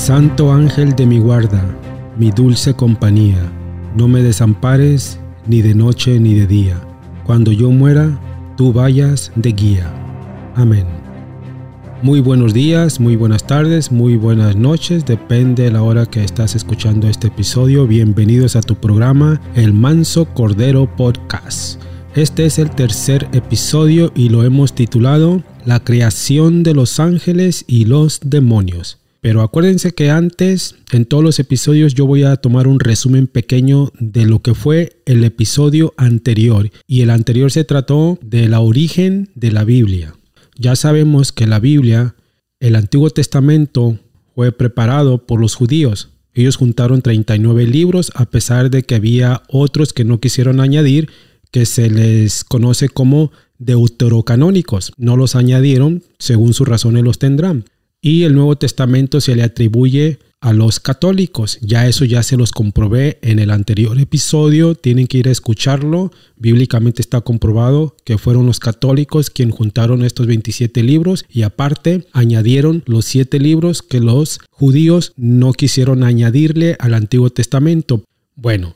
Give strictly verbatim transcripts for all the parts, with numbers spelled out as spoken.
Santo ángel de mi guarda, mi dulce compañía, no me desampares ni de noche ni de día. Cuando yo muera, tú vayas de guía. Amén. Muy buenos días, muy buenas tardes, muy buenas noches, depende de la hora que estás escuchando este episodio. Bienvenidos a tu programa El Manso Cordero Podcast. Este es el tercer episodio y lo hemos titulado La creación de los ángeles y los demonios. Pero acuérdense que antes, en todos los episodios, yo voy a tomar un resumen pequeño de lo que fue el episodio anterior. Y el anterior se trató del origen de la Biblia. Ya sabemos que la Biblia, el Antiguo Testamento, fue preparado por los judíos. Ellos juntaron treinta y nueve libros, a pesar de que había otros que no quisieron añadir, que se les conoce como deuterocanónicos. No los añadieron, según sus razones los tendrán. Y el Nuevo Testamento se le atribuye a los católicos. Ya eso ya se los comprobé en el anterior episodio. Tienen que ir a escucharlo. Bíblicamente está comprobado que fueron los católicos quienes juntaron estos veintisiete libros y aparte añadieron los siete libros que los judíos no quisieron añadirle al Antiguo Testamento. Bueno,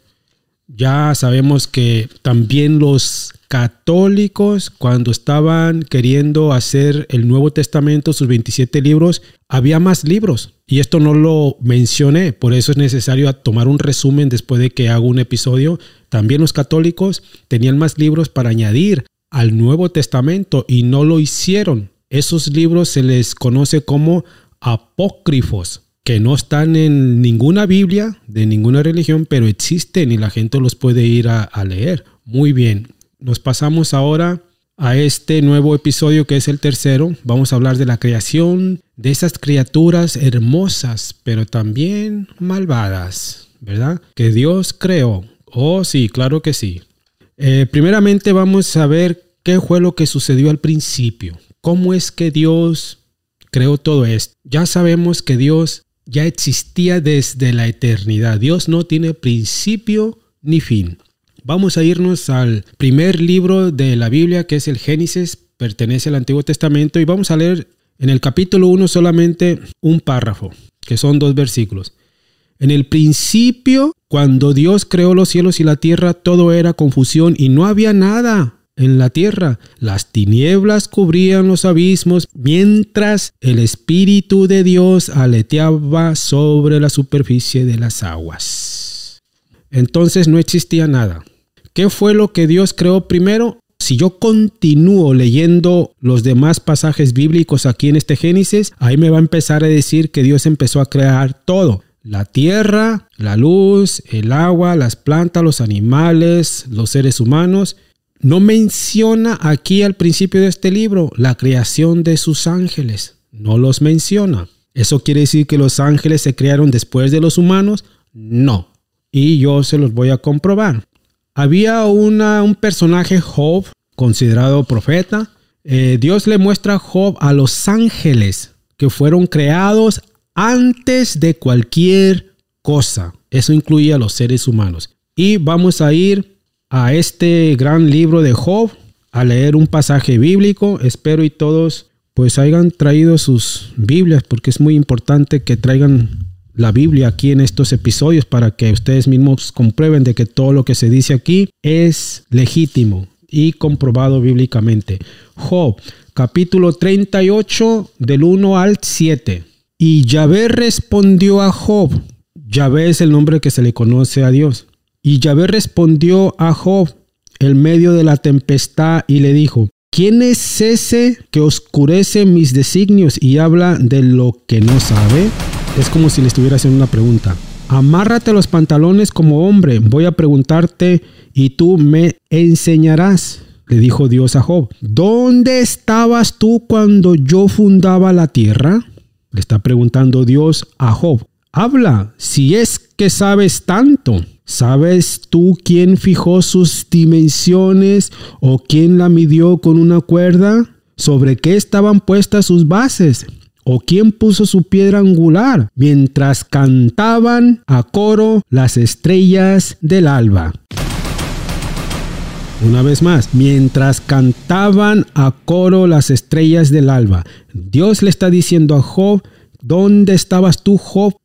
ya sabemos que también los católicos, cuando estaban queriendo hacer el Nuevo Testamento, sus veintisiete libros, había más libros. Y esto no lo mencioné, por eso es necesario tomar un resumen después de que hago un episodio. También los católicos tenían más libros para añadir al Nuevo Testamento y no lo hicieron. Esos libros se les conoce como apócrifos, que no están en ninguna Biblia de ninguna religión, pero existen y la gente los puede ir a, a leer. Muy bien, nos pasamos ahora a este nuevo episodio que es el tercero. Vamos a hablar de la creación de esas criaturas hermosas, pero también malvadas, ¿verdad? Que Dios creó. Oh, sí, claro que sí. Eh, primeramente vamos a ver qué fue lo que sucedió al principio. ¿Cómo es que Dios creó todo esto? Ya sabemos que Dios ya existía desde la eternidad. Dios no tiene principio ni fin. Vamos a irnos al primer libro de la Biblia, que es el Génesis, pertenece al Antiguo Testamento, y vamos a leer en el capítulo uno solamente un párrafo, que son dos versículos. En el principio, cuando Dios creó los cielos y la tierra, todo era confusión y no había nada en la tierra. Las tinieblas cubrían los abismos, mientras el Espíritu de Dios aleteaba sobre la superficie de las aguas. Entonces no existía nada. ¿Qué fue lo que Dios creó primero? Si yo continúo leyendo los demás pasajes bíblicos aquí en este Génesis, ahí me va a empezar a decir que Dios empezó a crear todo. La tierra, la luz, el agua, las plantas, los animales, los seres humanos. No menciona aquí al principio de este libro la creación de sus ángeles. No los menciona. ¿Eso quiere decir que los ángeles se crearon después de los humanos? No. Y yo se los voy a comprobar. Había una, un personaje, Job, considerado profeta. Eh, Dios le muestra a Job a los ángeles que fueron creados antes de cualquier cosa. Eso incluye a los seres humanos. Y vamos a ir a este gran libro de Job a leer un pasaje bíblico. Espero y todos pues hayan traído sus Biblias, porque es muy importante que traigan la Biblia aquí en estos episodios para que ustedes mismos comprueben de que todo lo que se dice aquí es legítimo y comprobado bíblicamente. Job, capítulo treinta y ocho, del uno al siete. Y Yahvé respondió a Job. Yahvé es el nombre que se le conoce a Dios. Y Yahvé respondió a Job en medio de la tempestad y le dijo: ¿quién es ese que oscurece mis designios y habla de lo que no sabe? Es como si le estuviera haciendo una pregunta. Amárrate los pantalones como hombre. Voy a preguntarte y tú me enseñarás. Le dijo Dios a Job: ¿dónde estabas tú cuando yo fundaba la tierra? Le está preguntando Dios a Job. Habla, si es que sabes tanto. ¿Sabes tú quién fijó sus dimensiones o quién la midió con una cuerda? ¿Sobre qué estaban puestas sus bases? ¿O quién puso su piedra angular mientras cantaban a coro las estrellas del alba? Una vez más, mientras cantaban a coro las estrellas del alba. Dios le está diciendo a Job: ¿dónde estabas tú, Job,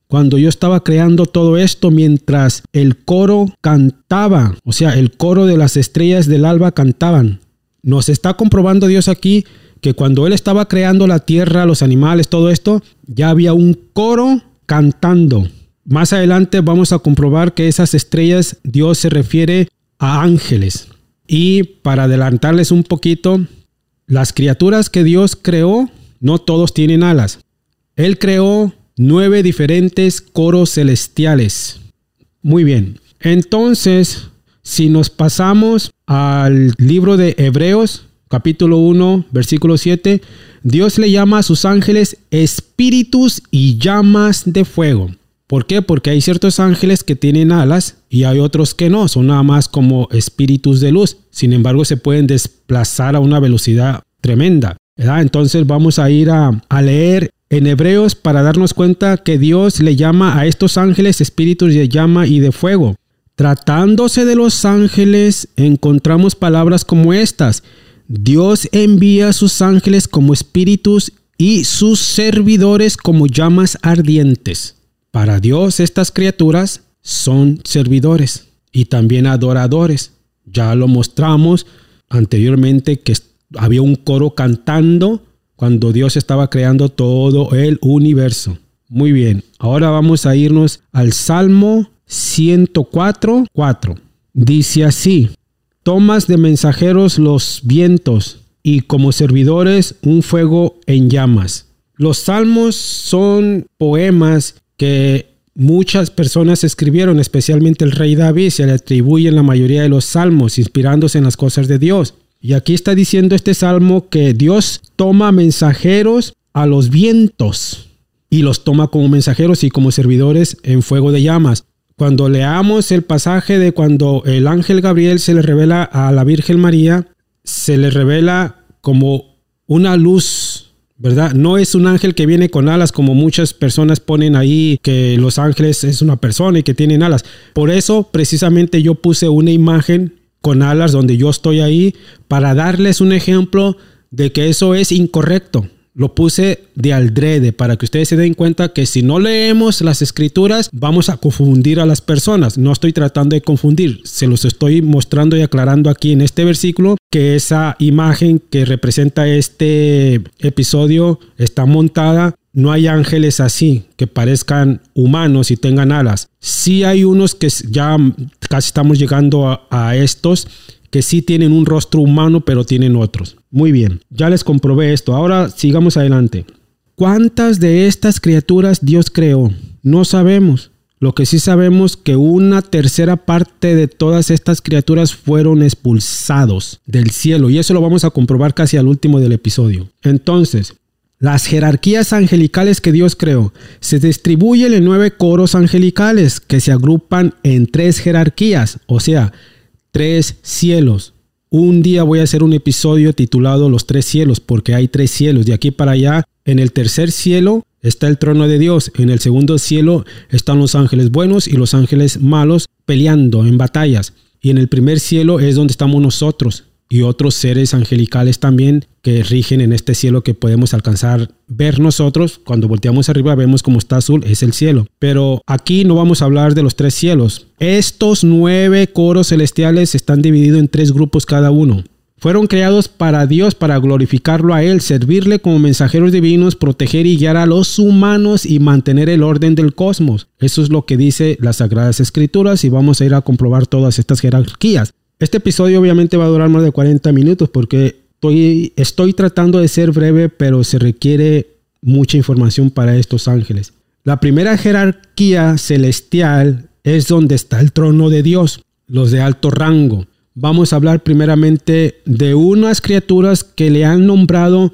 cuando yo estaba creando todo esto, mientras el coro cantaba, o sea, el coro de las estrellas del alba cantaban. Nos está comprobando Dios aquí que cuando Él estaba creando la tierra, los animales, todo esto, ya había un coro cantando. Más adelante vamos a comprobar que esas estrellas, Dios se refiere a ángeles. Y para adelantarles un poquito, las criaturas que Dios creó, no todos tienen alas. Él creó nueve diferentes coros celestiales. Muy bien. Entonces, si nos pasamos al libro de Hebreos, capítulo uno, versículo siete, Dios le llama a sus ángeles espíritus y llamas de fuego. ¿Por qué? Porque hay ciertos ángeles que tienen alas y hay otros que no, son nada más como espíritus de luz. Sin embargo, se pueden desplazar a una velocidad tremenda, ¿verdad? Entonces vamos a ir a, a leer en Hebreos para darnos cuenta que Dios le llama a estos ángeles espíritus de llama y de fuego. Tratándose de los ángeles, encontramos palabras como estas: Dios envía a sus ángeles como espíritus y sus servidores como llamas ardientes. Para Dios estas criaturas son servidores y también adoradores. Ya lo mostramos anteriormente que había un coro cantando cuando Dios estaba creando todo el universo. Muy bien, ahora vamos a irnos al Salmo ciento cuatro, cuatro. Dice así: tomas de mensajeros los vientos y como servidores un fuego en llamas. Los salmos son poemas que muchas personas escribieron, especialmente el rey David. Se le atribuyen la mayoría de los salmos, inspirándose en las cosas de Dios. Y aquí está diciendo este salmo que Dios toma mensajeros a los vientos y los toma como mensajeros y como servidores en fuego de llamas. Cuando leamos el pasaje de cuando el ángel Gabriel se le revela a la Virgen María, se le revela como una luz, ¿verdad? No es un ángel que viene con alas como muchas personas ponen ahí, que los ángeles es una persona y que tienen alas. Por eso precisamente yo puse una imagen con alas donde yo estoy ahí para darles un ejemplo de que eso es incorrecto. Lo puse de aldrede para que ustedes se den cuenta que si no leemos las escrituras vamos a confundir a las personas. No estoy tratando de confundir, se los estoy mostrando y aclarando aquí en este versículo que esa imagen que representa este episodio está montada. No hay ángeles así que parezcan humanos y tengan alas. Sí hay unos que ya casi estamos llegando a, a estos que sí tienen un rostro humano, pero tienen otros. Muy bien, ya les comprobé esto. Ahora sigamos adelante. ¿Cuántas de estas criaturas Dios creó? No sabemos. Lo que sí sabemos es que una tercera parte de todas estas criaturas fueron expulsados del cielo. Y eso lo vamos a comprobar casi al último del episodio. Entonces, las jerarquías angelicales que Dios creó se distribuyen en nueve coros angelicales que se agrupan en tres jerarquías, o sea, tres cielos. Un día voy a hacer un episodio titulado Los tres cielos, porque hay tres cielos. De aquí para allá, en el tercer cielo está el trono de Dios. En el segundo cielo están los ángeles buenos y los ángeles malos peleando en batallas. Y en el primer cielo es donde estamos nosotros y otros seres angelicales también que rigen en este cielo que podemos alcanzar ver nosotros. Cuando volteamos arriba vemos como está azul, es el cielo. Pero aquí no vamos a hablar de los tres cielos. Estos nueve coros celestiales están divididos en tres grupos cada uno. Fueron creados para Dios, para glorificarlo a Él, servirle como mensajeros divinos, proteger y guiar a los humanos y mantener el orden del cosmos. Eso es lo que dice las Sagradas Escrituras y vamos a ir a comprobar todas estas jerarquías. Este episodio obviamente va a durar más de cuarenta minutos porque estoy, estoy tratando de ser breve, pero se requiere mucha información para estos ángeles. La primera jerarquía celestial es donde está el trono de Dios, los de alto rango. Vamos a hablar primeramente de unas criaturas que le han nombrado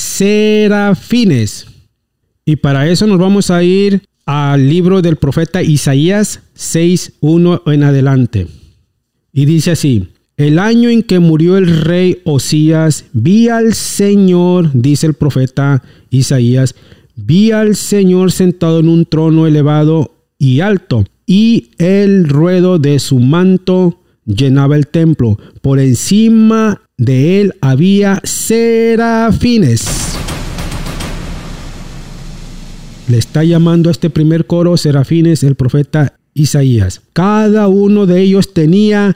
serafines. Y para eso nos vamos a ir al libro del profeta Isaías seis uno en adelante. Y dice así: el año en que murió el rey Osías, vi al Señor, dice el profeta Isaías, vi al Señor sentado en un trono elevado y alto, y el ruedo de su manto llenaba el templo. Por encima de él había serafines. Le está llamando a este primer coro serafines el profeta Isaías. Cada uno de ellos tenía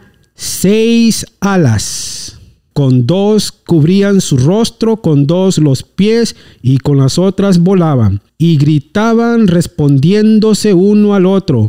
seis alas. Con dos cubrían su rostro, con dos los pies y con las otras volaban. Y gritaban respondiéndose uno al otro: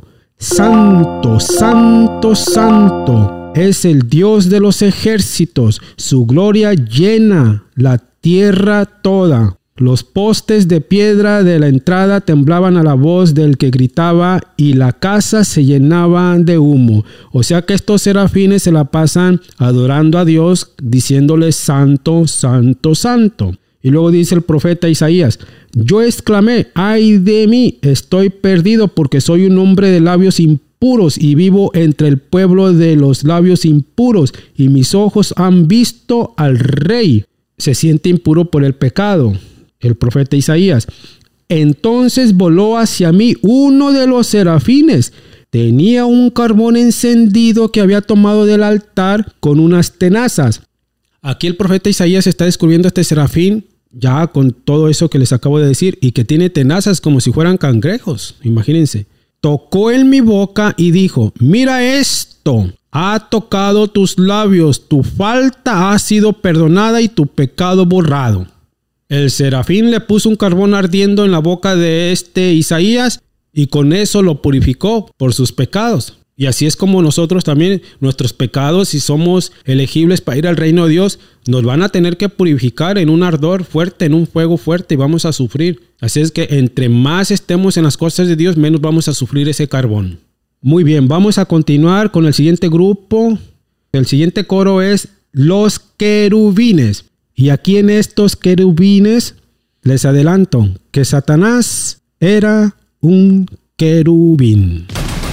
Santo, Santo, Santo es el Dios de los ejércitos. Su gloria llena la tierra toda. Los postes de piedra de la entrada temblaban a la voz del que gritaba y la casa se llenaba de humo. O sea que estos serafines se la pasan adorando a Dios, diciéndole santo, santo, santo. Y luego dice el profeta Isaías: yo exclamé, ay de mí, estoy perdido porque soy un hombre de labios impuros y vivo entre el pueblo de los labios impuros y mis ojos han visto al Rey. Se siente impuro por el pecado. El profeta Isaías: entonces voló hacia mí uno de los serafines. Tenía un carbón encendido que había tomado del altar con unas tenazas. Aquí el profeta Isaías está descubriendo a este serafín ya con todo eso que les acabo de decir y que tiene tenazas como si fueran cangrejos. Imagínense. Tocó en mi boca y dijo: mira esto. Ha tocado tus labios, tu falta ha sido perdonada y tu pecado borrado. El serafín le puso un carbón ardiendo en la boca de este Isaías y con eso lo purificó por sus pecados. Y así es como nosotros también, nuestros pecados, si somos elegibles para ir al reino de Dios, nos van a tener que purificar en un ardor fuerte, en un fuego fuerte y vamos a sufrir. Así es que entre más estemos en las cosas de Dios, menos vamos a sufrir ese carbón. Muy bien, vamos a continuar con el siguiente grupo. El siguiente coro es los querubines. Y aquí en estos querubines, les adelanto que Satanás era un querubín.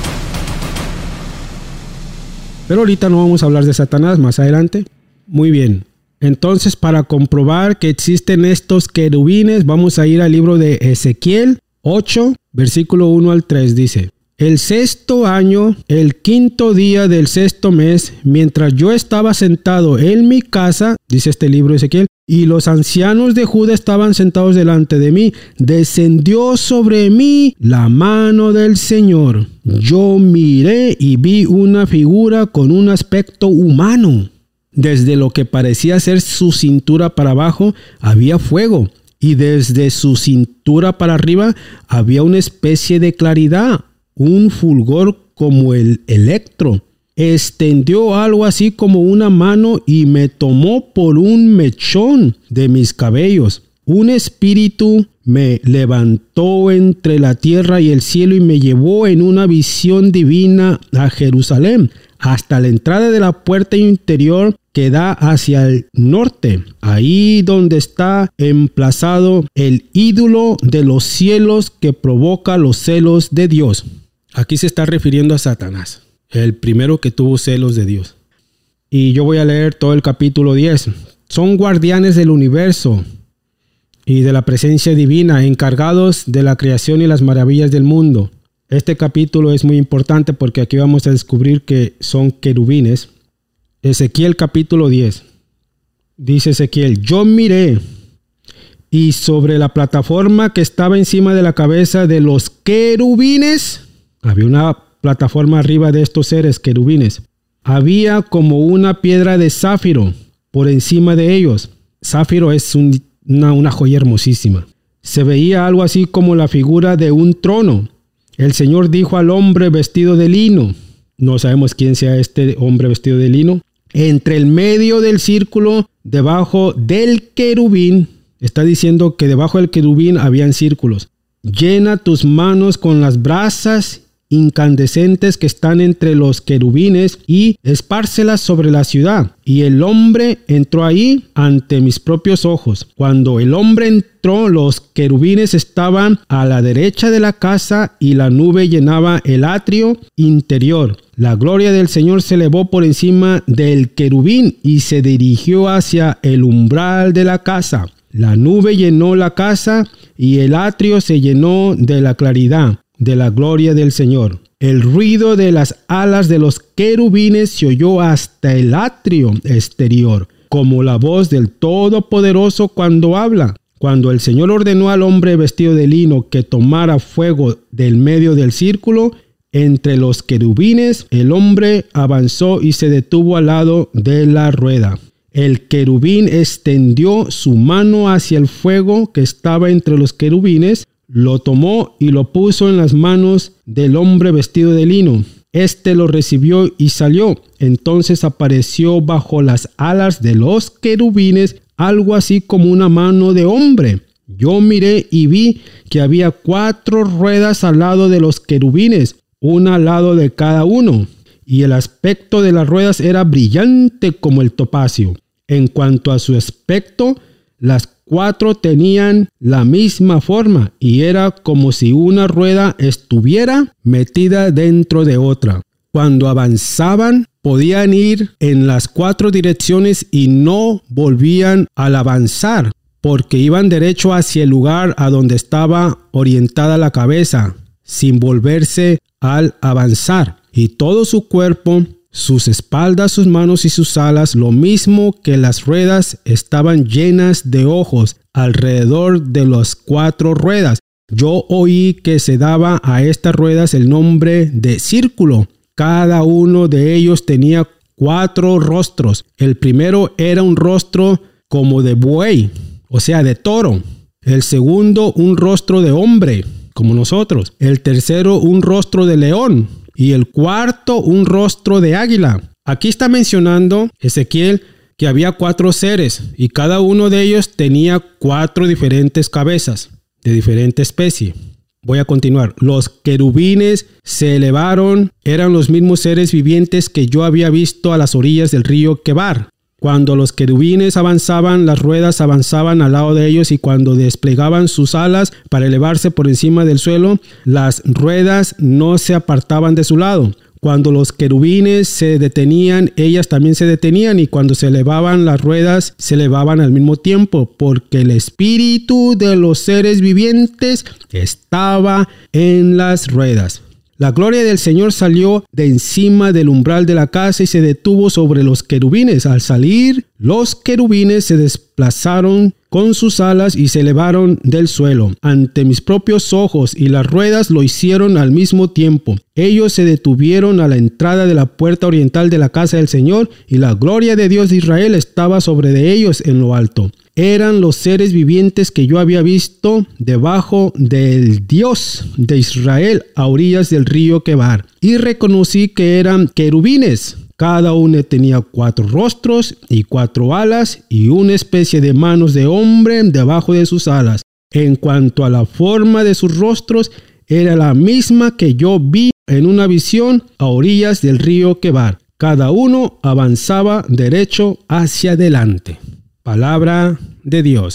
Pero ahorita no vamos a hablar de Satanás, más adelante. Muy bien. Entonces, para comprobar que existen estos querubines, vamos a ir al libro de Ezequiel ocho, versículo uno al tres. Dice: el sexto año, el quinto día del sexto mes, mientras yo estaba sentado en mi casa, dice este libro de Ezequiel, y los ancianos de Judá estaban sentados delante de mí, descendió sobre mí la mano del Señor. Yo miré y vi una figura con un aspecto humano. Desde lo que parecía ser su cintura para abajo había fuego, y desde su cintura para arriba había una especie de claridad, un fulgor como el electro. Extendió algo así como una mano y me tomó por un mechón de mis cabellos. Un espíritu me levantó entre la tierra y el cielo y me llevó en una visión divina a Jerusalén, hasta la entrada de la puerta interior que da hacia el norte, ahí donde está emplazado el ídolo de los cielos que provoca los celos de Dios. Aquí se está refiriendo a Satanás, el primero que tuvo celos de Dios. Y yo voy a leer todo el capítulo diez. Son guardianes del universo y de la presencia divina, encargados de la creación y las maravillas del mundo. Este capítulo es muy importante porque aquí vamos a descubrir que son querubines. Ezequiel capítulo diez. Dice Ezequiel: yo miré y sobre la plataforma que estaba encima de la cabeza de los querubines, había una plataforma arriba de estos seres querubines. Había como una piedra de zafiro por encima de ellos. Zafiro es un, una, una joya hermosísima. Se veía algo así como la figura de un trono. El Señor dijo al hombre vestido de lino. No sabemos quién sea este hombre vestido de lino. Entre el medio del círculo, debajo del querubín, está diciendo que debajo del querubín habían círculos. Llena tus manos con las brasas incandescentes que están entre los querubines y espárcelas sobre la ciudad. Y el hombre entró ahí ante mis propios ojos. Cuando el hombre entró, los querubines estaban a la derecha de la casa y la nube llenaba el atrio interior. La gloria del Señor se elevó por encima del querubín y se dirigió hacia el umbral de la casa. La nube llenó la casa y el atrio se llenó de la claridad de la gloria del Señor. El ruido de las alas de los querubines se oyó hasta el atrio exterior, como la voz del Todopoderoso cuando habla. Cuando el Señor ordenó al hombre vestido de lino que tomara fuego del medio del círculo, entre los querubines, el hombre avanzó y se detuvo al lado de la rueda. El querubín extendió su mano hacia el fuego que estaba entre los querubines, lo tomó y lo puso en las manos del hombre vestido de lino. Este lo recibió y salió. Entonces apareció bajo las alas de los querubines algo así como una mano de hombre. Yo miré y vi que había cuatro ruedas al lado de los querubines, una al lado de cada uno, y el aspecto de las ruedas era brillante como el topacio. En cuanto a su aspecto, las cuatro tenían la misma forma y era como si una rueda estuviera metida dentro de otra. Cuando avanzaban, podían ir en las cuatro direcciones y no volvían al avanzar, porque iban derecho hacia el lugar a donde estaba orientada la cabeza, sin volverse al avanzar. Y todo su cuerpo, sus espaldas, sus manos y sus alas, lo mismo que las ruedas, estaban llenas de ojos alrededor de las cuatro ruedas. Yo oí que se daba a estas ruedas el nombre de círculo. Cada uno de ellos tenía cuatro rostros. El primero era un rostro como de buey, o sea, de toro. El segundo, un rostro de hombre, como nosotros. El tercero, un rostro de león. Y el cuarto, un rostro de águila. Aquí está mencionando Ezequiel que había cuatro seres y cada uno de ellos tenía cuatro diferentes cabezas de diferente especie. Voy a continuar. Los querubines se elevaron, eran los mismos seres vivientes que yo había visto a las orillas del río Quebar. Cuando los querubines avanzaban, las ruedas avanzaban al lado de ellos, y cuando desplegaban sus alas para elevarse por encima del suelo, las ruedas no se apartaban de su lado. Cuando los querubines se detenían, ellas también se detenían, y cuando se elevaban, las ruedas se elevaban al mismo tiempo, porque el espíritu de los seres vivientes estaba en las ruedas. La gloria del Señor salió de encima del umbral de la casa y se detuvo sobre los querubines. Al salir, los querubines se desplazaron con sus alas y se elevaron del suelo ante mis propios ojos, y las ruedas lo hicieron al mismo tiempo. Ellos se detuvieron a la entrada de la puerta oriental de la casa del Señor, y la gloria de Dios de Israel estaba sobre de ellos en lo alto. Eran los seres vivientes que yo había visto debajo del Dios de Israel a orillas del río Quebar, y reconocí que eran querubines. Cada uno tenía cuatro rostros y cuatro alas y una especie de manos de hombre debajo de sus alas. En cuanto a la forma de sus rostros, era la misma que yo vi en una visión a orillas del río Quebar. Cada uno avanzaba derecho hacia adelante. Palabra de Dios.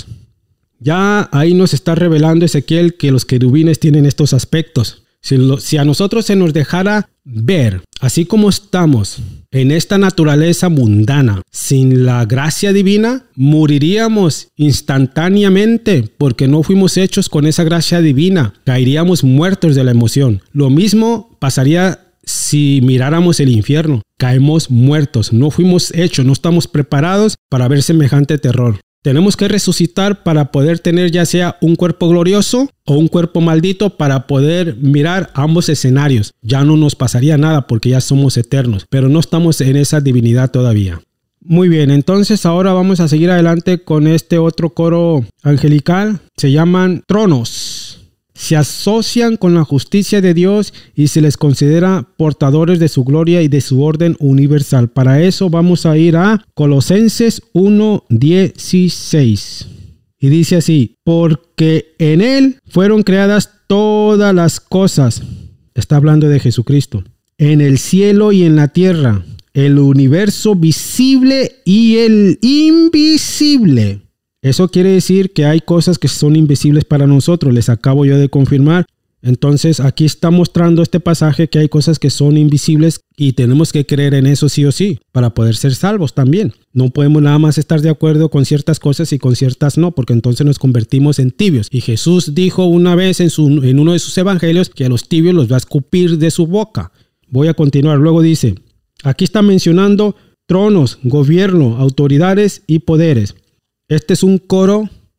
Ya ahí nos está revelando Ezequiel que los querubines tienen estos aspectos. Si, lo, si a nosotros se nos dejara ver, así como estamos en esta naturaleza mundana, sin la gracia divina, moriríamos instantáneamente porque no fuimos hechos con esa gracia divina. Caeríamos muertos de la emoción. Lo mismo pasaría si miráramos el infierno. Caemos muertos. No fuimos hechos, no estamos preparados para ver semejante terror. Tenemos que resucitar para poder tener ya sea un cuerpo glorioso o un cuerpo maldito, para poder mirar ambos escenarios. Ya no nos pasaría nada porque ya somos eternos, pero no estamos en esa divinidad todavía. Muy bien, entonces ahora vamos a seguir adelante con este otro coro angelical. Se llaman tronos. Se asocian con la justicia de Dios y se les considera portadores de su gloria y de su orden universal. Para eso vamos a ir a Colosenses uno dieciséis. Y dice así: porque en Él fueron creadas todas las cosas. Está hablando de Jesucristo. En el cielo y en la tierra, el universo visible y el invisible. Eso quiere decir que hay cosas que son invisibles para nosotros. Les acabo yo de confirmar. Entonces aquí está mostrando este pasaje que hay cosas que son invisibles y tenemos que creer en eso sí o sí para poder ser salvos también. No podemos nada más estar de acuerdo con ciertas cosas y con ciertas no, porque entonces nos convertimos en tibios. Y Jesús dijo una vez en, su, en uno de sus evangelios que a los tibios los va a escupir de su boca. Voy a continuar. Luego dice, aquí está mencionando tronos, gobierno, autoridades y poderes. Este es un coro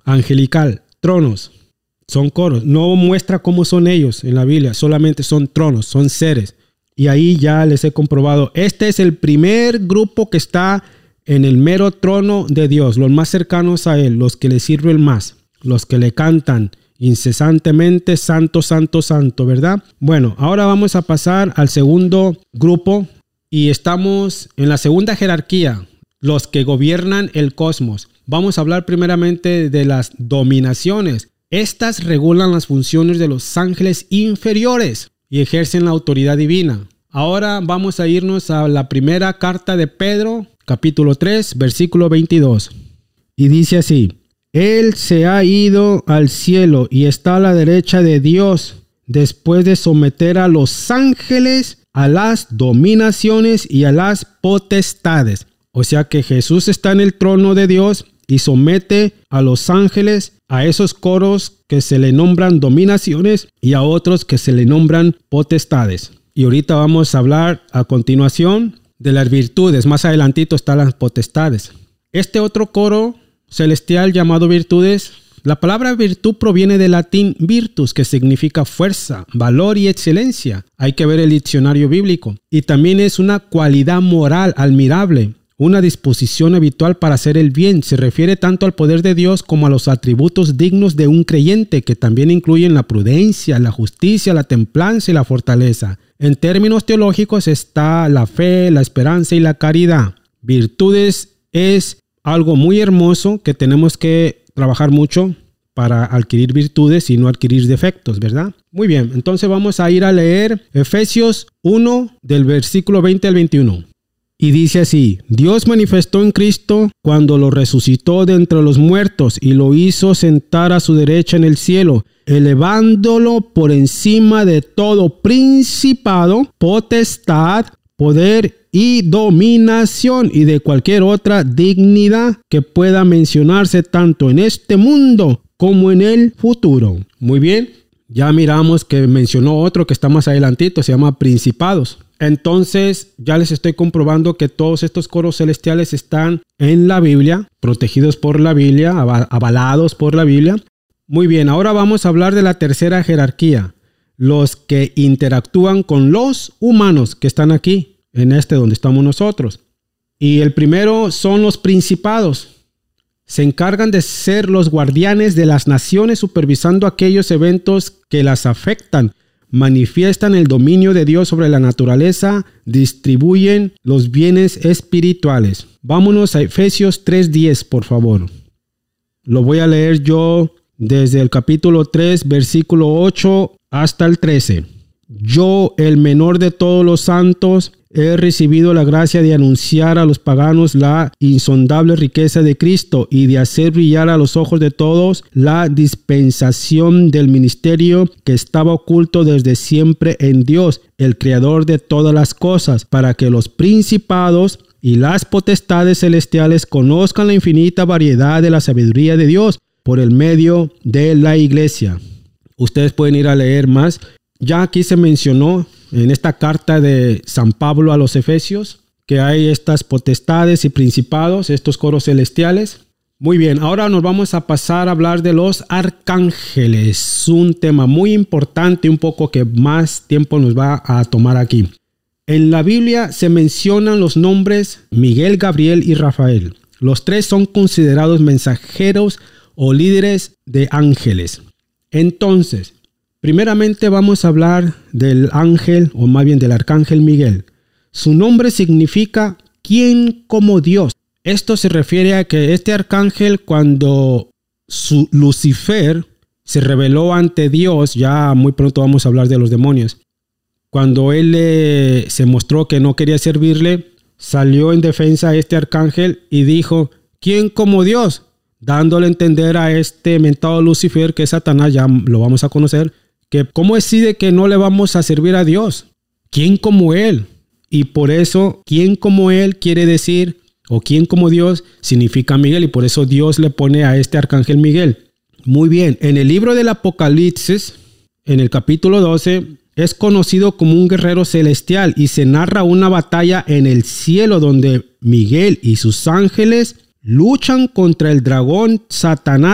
angelical, tronos. Son coros. No muestra cómo son ellos en la Biblia, solamente son tronos, son seres. Y ahí ya les he comprobado. Este es el primer grupo que está en el mero trono de Dios, los más cercanos a Él, los que le sirven más, los que le cantan incesantemente, santo, santo, santo, ¿verdad? Bueno, ahora vamos a pasar al segundo grupo y estamos en la segunda jerarquía, los que gobiernan el cosmos. Vamos a hablar primeramente de las dominaciones. Estas regulan las funciones de los ángeles inferiores y ejercen la autoridad divina. Ahora vamos a irnos a la primera carta de Pedro, capítulo tres, versículo veintidós. Y dice así: Él se ha ido al cielo y está a la derecha de Dios, después de someter a los ángeles a las dominaciones y a las potestades. O sea que Jesús está en el trono de Dios y somete a los ángeles, a esos coros que se le nombran dominaciones y a otros que se le nombran potestades. Y ahorita vamos a hablar a continuación de las virtudes. Más adelantito están las potestades. Este otro coro celestial llamado virtudes, la palabra virtud proviene del latín virtus, que significa fuerza, valor y excelencia. Hay que ver el diccionario bíblico. Y también es una cualidad moral admirable, una disposición habitual para hacer el bien. Se refiere tanto al poder de Dios como a los atributos dignos de un creyente, que también incluyen la prudencia, la justicia, la templanza y la fortaleza. En términos teológicos está la fe, la esperanza y la caridad. Virtudes es algo muy hermoso que tenemos que trabajar mucho para adquirir virtudes y no adquirir defectos, ¿verdad? Muy bien, entonces vamos a ir a leer Efesios uno del versículo veinte al veintiuno. Y dice así: Dios manifestó en Cristo cuando lo resucitó de entre los muertos y lo hizo sentar a su derecha en el cielo, elevándolo por encima de todo principado, potestad, poder y dominación y de cualquier otra dignidad que pueda mencionarse tanto en este mundo como en el futuro. Muy bien, ya miramos que mencionó otro que está más adelantito, se llama principados. Entonces ya les estoy comprobando que todos estos coros celestiales están en la Biblia, protegidos por la Biblia, avalados por la Biblia. Muy bien, ahora vamos a hablar de la tercera jerarquía, los que interactúan con los humanos que están aquí, en este donde estamos nosotros. Y el primero son los principados. Se encargan de ser los guardianes de las naciones, supervisando aquellos eventos que las afectan. Manifiestan el dominio de Dios sobre la naturaleza, distribuyen los bienes espirituales. Vámonos a Efesios tres diez, por favor. Lo voy a leer yo desde el capítulo tres, versículo ocho hasta el trece. Yo, el menor de todos los santos, he recibido la gracia de anunciar a los paganos la insondable riqueza de Cristo y de hacer brillar a los ojos de todos la dispensación del ministerio que estaba oculto desde siempre en Dios, el creador de todas las cosas, para que los principados y las potestades celestiales conozcan la infinita variedad de la sabiduría de Dios por el medio de la iglesia. Ustedes pueden ir a leer más. Ya aquí se mencionó en esta carta de San Pablo a los Efesios que hay estas potestades y principados, estos coros celestiales. Muy bien, ahora nos vamos a pasar a hablar de los arcángeles, un tema muy importante, un poco que más tiempo nos va a tomar aquí. En la Biblia se mencionan los nombres Miguel, Gabriel y Rafael. Los tres son considerados mensajeros o líderes de ángeles. Entonces, primeramente vamos a hablar del ángel, o más bien del arcángel Miguel. Su nombre significa ¿quién como Dios? Esto se refiere a que este arcángel, cuando su Lucifer se rebeló ante Dios, ya muy pronto vamos a hablar de los demonios, cuando él eh, se mostró que no quería servirle, salió en defensa a este arcángel y dijo: ¿quién como Dios? Dándole a entender a este mentado Lucifer, que es Satanás, ya lo vamos a conocer, que cómo decide que no le vamos a servir a Dios. ¿Quién como Él? Y por eso, ¿quién como Él quiere decir, o quién como Dios significa Miguel? Y por eso Dios le pone a este arcángel Miguel. Muy bien, en el libro del Apocalipsis, en el capítulo doce, es conocido como un guerrero celestial y se narra una batalla en el cielo donde Miguel y sus ángeles luchan contra el dragón Satanás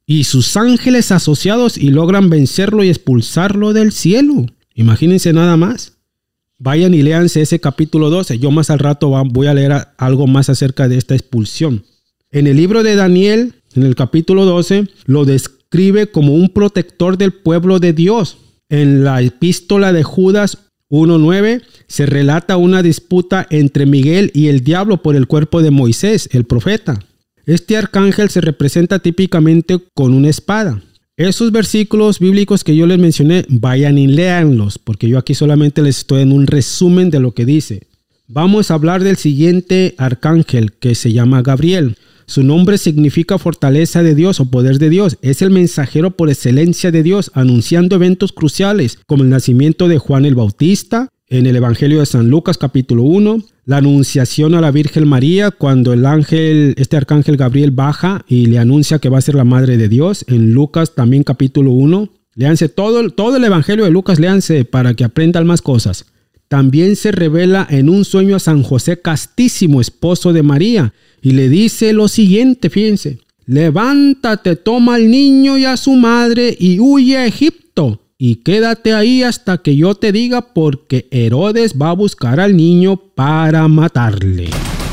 y sus ángeles asociados y logran vencerlo y expulsarlo del cielo. Imagínense nada más. Vayan y léanse ese capítulo doce. Yo más al rato voy a leer algo más acerca de esta expulsión. En el libro de Daniel, en el capítulo doce, lo describe como un protector del pueblo de Dios. En la epístola de Judas uno nueve se relata una disputa entre Miguel y el diablo por el cuerpo de Moisés, el profeta. Este arcángel se representa típicamente con una espada. Esos versículos bíblicos que yo les mencioné, vayan y léanlos, porque yo aquí solamente les estoy en un resumen de lo que dice. Vamos a hablar del siguiente arcángel, que se llama Gabriel. Su nombre significa fortaleza de Dios o poder de Dios. Es el mensajero por excelencia de Dios, anunciando eventos cruciales como el nacimiento de Juan el Bautista en el Evangelio de San Lucas capítulo uno, la anunciación a la Virgen María cuando el ángel, este arcángel Gabriel baja y le anuncia que va a ser la madre de Dios en Lucas también capítulo uno. Léanse todo, todo el Evangelio de Lucas, léanse para que aprendan más cosas. También se revela en un sueño a San José castísimo, esposo de María, y le dice lo siguiente, fíjense: levántate, toma al niño y a su madre y huye a Egipto, y quédate ahí hasta que yo te diga, porque Herodes va a buscar al niño para matarle.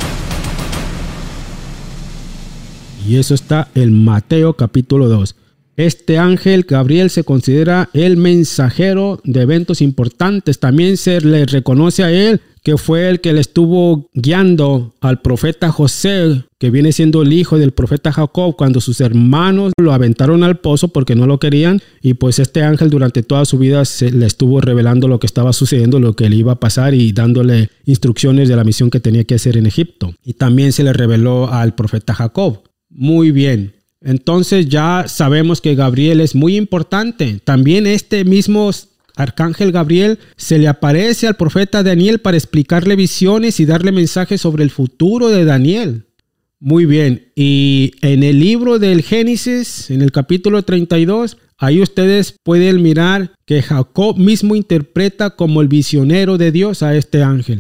Y eso está en Mateo capítulo dos. Este ángel Gabriel se considera el mensajero de eventos importantes. También se le reconoce a él que fue el que le estuvo guiando al profeta José, que viene siendo el hijo del profeta Jacob, cuando sus hermanos lo aventaron al pozo porque no lo querían. Y pues este ángel durante toda su vida se le estuvo revelando lo que estaba sucediendo, lo que le iba a pasar y dándole instrucciones de la misión que tenía que hacer en Egipto. Y también se le reveló al profeta Jacob. Muy bien. Entonces ya sabemos que Gabriel es muy importante. También este mismo arcángel Gabriel se le aparece al profeta Daniel para explicarle visiones y darle mensajes sobre el futuro de Daniel. Muy bien. Y en el libro del Génesis, en el capítulo treinta y dos, ahí ustedes pueden mirar que Jacob mismo interpreta como el visionero de Dios a este ángel.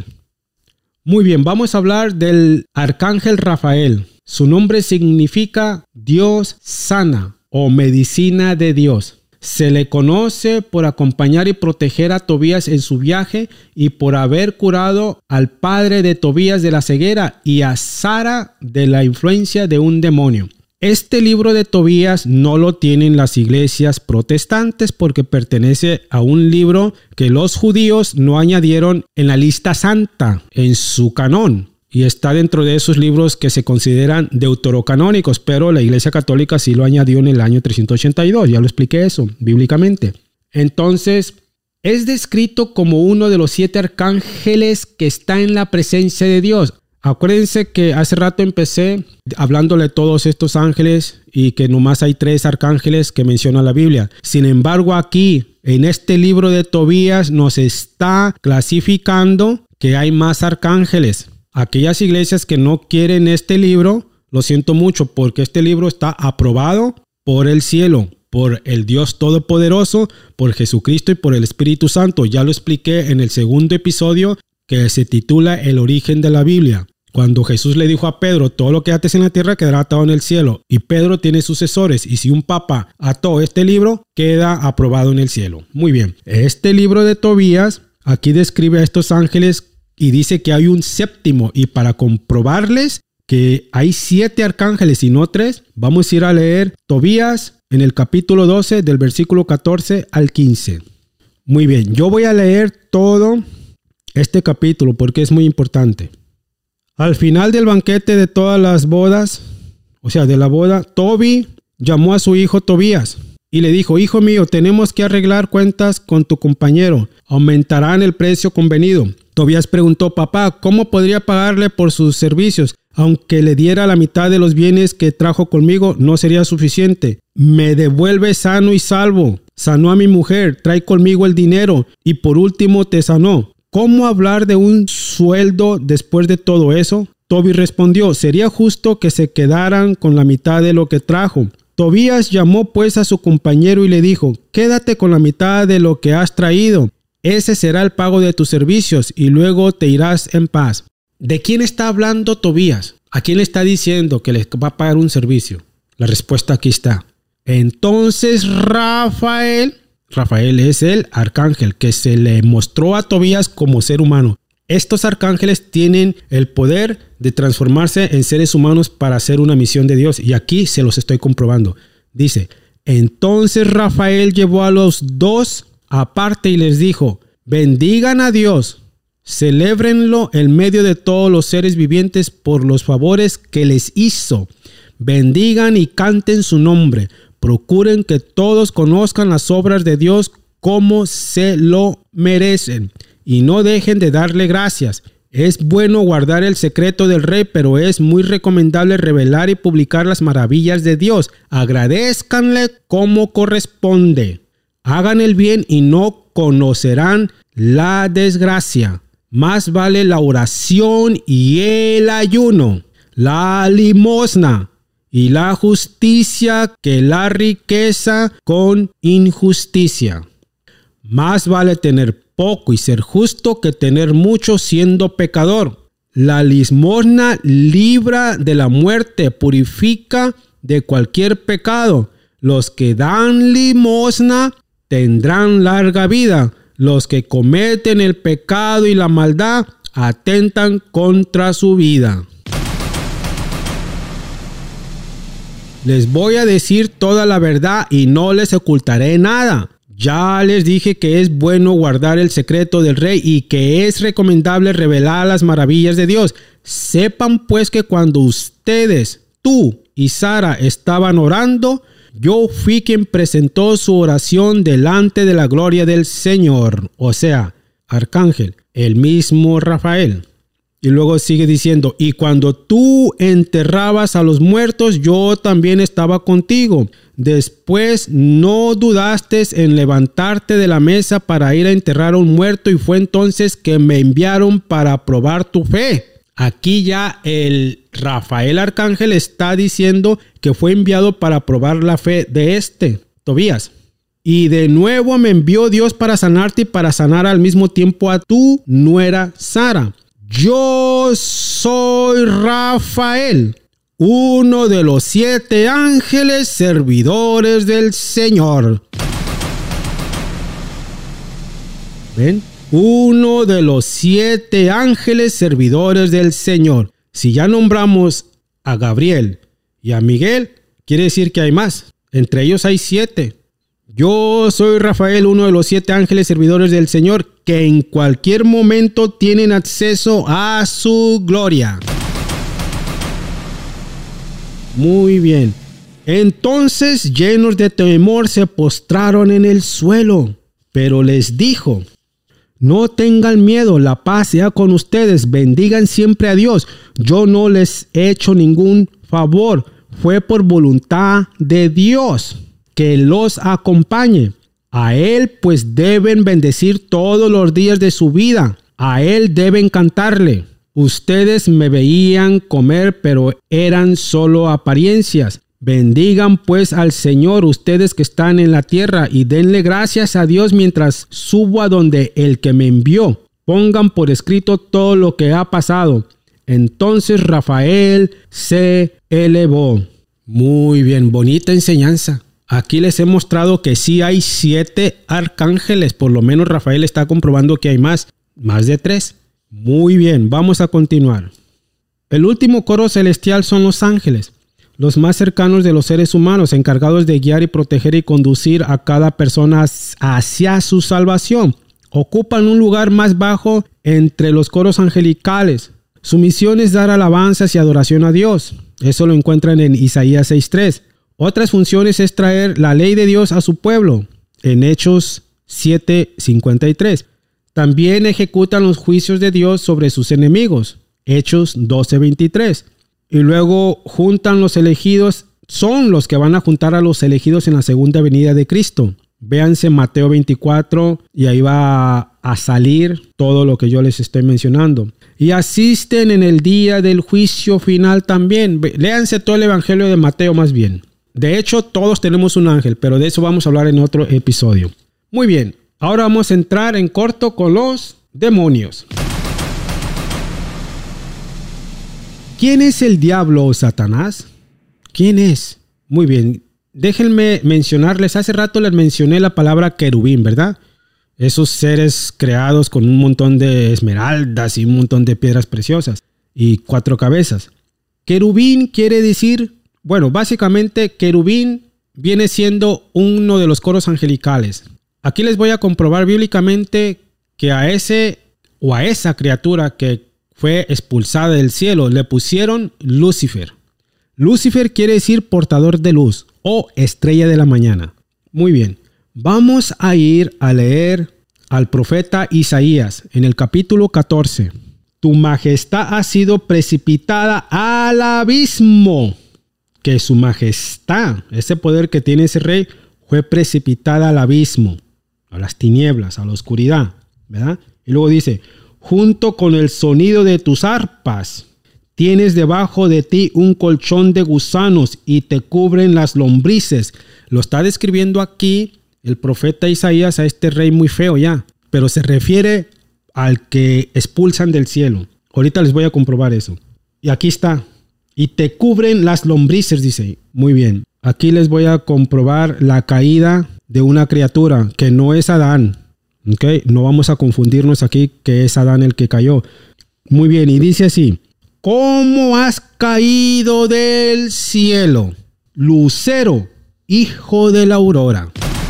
Muy bien, vamos a hablar del arcángel Rafael. Su nombre significa Dios sana o medicina de Dios. Se le conoce por acompañar y proteger a Tobías en su viaje y por haber curado al padre de Tobías de la ceguera y a Sara de la influencia de un demonio. Este libro de Tobías no lo tienen las iglesias protestantes porque pertenece a un libro que los judíos no añadieron en la lista santa, en su canón. Y está dentro de esos libros que se consideran deuterocanónicos, pero la Iglesia Católica sí lo añadió en el año trescientos ochenta y dos. Ya lo expliqué eso bíblicamente. Entonces, es descrito como uno de los siete arcángeles que está en la presencia de Dios. Acuérdense que hace rato empecé hablándole de todos estos ángeles y que nomás hay tres arcángeles que menciona la Biblia. Sin embargo, aquí, en este libro de Tobías, nos está clasificando que hay más arcángeles. Aquellas iglesias que no quieren este libro, lo siento mucho, porque este libro está aprobado por el cielo, por el Dios Todopoderoso, por Jesucristo y por el Espíritu Santo. Ya lo expliqué en el segundo episodio que se titula El origen de la Biblia. Cuando Jesús le dijo a Pedro, todo lo que ates en la tierra quedará atado en el cielo. Y Pedro tiene sucesores. Y si un papa ató este libro, queda aprobado en el cielo. Muy bien. Este libro de Tobías aquí describe a estos ángeles y dice que hay un séptimo, y para comprobarles que hay siete arcángeles y no tres, vamos a ir a leer Tobías en el capítulo doce del versículo catorce al quince. Muy bien, yo voy a leer todo este capítulo porque es muy importante. Al final del banquete de todas las bodas, o sea, de la boda, Tobi llamó a su hijo Tobías y le dijo: hijo mío, tenemos que arreglar cuentas con tu compañero, aumentarán el precio convenido. Tobías preguntó: papá, ¿cómo podría pagarle por sus servicios? Aunque le diera la mitad de los bienes que trajo conmigo, no sería suficiente. Me devuelve sano y salvo. Sanó a mi mujer, trae conmigo el dinero y por último te sanó. ¿Cómo hablar de un sueldo después de todo eso? Tobi respondió: sería justo que se quedaran con la mitad de lo que trajo. Tobías llamó pues a su compañero y le dijo: quédate con la mitad de lo que has traído. Ese será el pago de tus servicios y luego te irás en paz. ¿De quién está hablando Tobías? ¿A quién le está diciendo que le va a pagar un servicio? La respuesta aquí está. Entonces Rafael, Rafael es el arcángel que se le mostró a Tobías como ser humano. Estos arcángeles tienen el poder de transformarse en seres humanos para hacer una misión de Dios. Y aquí se los estoy comprobando. Dice, entonces Rafael llevó a los dos aparte y les dijo, bendigan a Dios, celébrenlo en medio de todos los seres vivientes por los favores que les hizo. Bendigan y canten su nombre. Procuren que todos conozcan las obras de Dios como se lo merecen. Y no dejen de darle gracias. Es bueno guardar el secreto del rey, pero es muy recomendable revelar y publicar las maravillas de Dios. Agradézcanle como corresponde. Hagan el bien y no conocerán la desgracia. Más vale la oración y el ayuno, la limosna y la justicia que la riqueza con injusticia. Más vale tener poco y ser justo que tener mucho siendo pecador. La limosna libra de la muerte, purifica de cualquier pecado. Los que dan limosna tendrán larga vida. Los que cometen el pecado y la maldad atentan contra su vida. Les voy a decir toda la verdad y no les ocultaré nada. Ya les dije que es bueno guardar el secreto del rey y que es recomendable revelar las maravillas de Dios. Sepan pues que cuando ustedes, tú y Sara estaban orando, yo fui quien presentó su oración delante de la gloria del Señor. O sea, arcángel, el mismo Rafael. Y luego sigue diciendo, y cuando tú enterrabas a los muertos, yo también estaba contigo. Después no dudaste en levantarte de la mesa para ir a enterrar a un muerto y fue entonces que me enviaron para probar tu fe. Aquí ya el Rafael arcángel está diciendo que fue enviado para probar la fe de este, Tobías. Y de nuevo me envió Dios para sanarte y para sanar al mismo tiempo a tu nuera Sara. Yo soy Rafael, uno de los siete ángeles servidores del Señor. ¿Ven? Uno de los siete ángeles servidores del Señor. Si ya nombramos a Gabriel y a Miguel, quiere decir que hay más. Entre ellos hay siete. Yo soy Rafael, uno de los siete ángeles servidores del Señor, que en cualquier momento tienen acceso a su gloria. Muy bien. Entonces, llenos de temor, se postraron en el suelo. Pero les dijo, no tengan miedo, la paz sea con ustedes, bendigan siempre a Dios. Yo no les he hecho ningún favor, fue por voluntad de Dios que los acompañe. A Él pues deben bendecir todos los días de su vida. A Él deben cantarle. Ustedes me veían comer, pero eran solo apariencias. Bendigan pues al Señor ustedes que están en la tierra y denle gracias a Dios mientras subo a donde el que me envió. Pongan por escrito todo lo que ha pasado. Entonces Rafael se elevó. Muy bien, bonita enseñanza. Aquí les he mostrado que sí hay siete arcángeles. Por lo menos Rafael está comprobando que hay más. Más de tres. Muy bien, vamos a continuar. El último coro celestial son los ángeles, los más cercanos de los seres humanos, encargados de guiar y proteger y conducir a cada persona hacia su salvación. Ocupan un lugar más bajo entre los coros angelicales. Su misión es dar alabanzas y adoración a Dios. Eso lo encuentran en Isaías seis tres. Otras funciones es traer la ley de Dios a su pueblo, en Hechos siete cincuenta y tres. También ejecutan los juicios de Dios sobre sus enemigos, Hechos doce veintitrés. Y luego juntan los elegidos, son los que van a juntar a los elegidos en la segunda venida de Cristo. Véanse Mateo veinticuatro y ahí va a salir todo lo que yo les estoy mencionando. Y asisten en el día del juicio final también. Léanse todo el evangelio de Mateo más bien. De hecho, todos tenemos un ángel, pero de eso vamos a hablar en otro episodio. Muy bien, ahora vamos a entrar en corto con los demonios. ¿Quién es el diablo o Satanás? ¿Quién es? Muy bien, déjenme mencionarles, hace rato les mencioné la palabra querubín, ¿verdad? Esos seres creados con un montón de esmeraldas y un montón de piedras preciosas y cuatro cabezas. Querubín quiere decir, bueno, básicamente querubín viene siendo uno de los coros angelicales. Aquí les voy a comprobar bíblicamente que a ese o a esa criatura que fue expulsada del cielo le pusieron Lucifer. Lucifer quiere decir portador de luz o estrella de la mañana. Muy bien, vamos a ir a leer al profeta Isaías en el capítulo catorce. Tu majestad ha sido precipitada al abismo. Que su majestad, ese poder que tiene ese rey, fue precipitada al abismo, a las tinieblas, a la oscuridad, ¿verdad? Y luego dice, junto con el sonido de tus arpas, tienes debajo de ti un colchón de gusanos y te cubren las lombrices. Lo está describiendo aquí el profeta Isaías a este rey muy feo ya, pero se refiere al que expulsan del cielo. Ahorita les voy a comprobar eso. Y aquí está. Y te cubren las lombrices, dice. Muy bien. Aquí les voy a comprobar la caída de una criatura que no es Adán. ¿Okay? No vamos a confundirnos aquí que es Adán el que cayó. Muy bien. Y dice así. ¿Cómo has caído del cielo, Lucero, hijo de la aurora?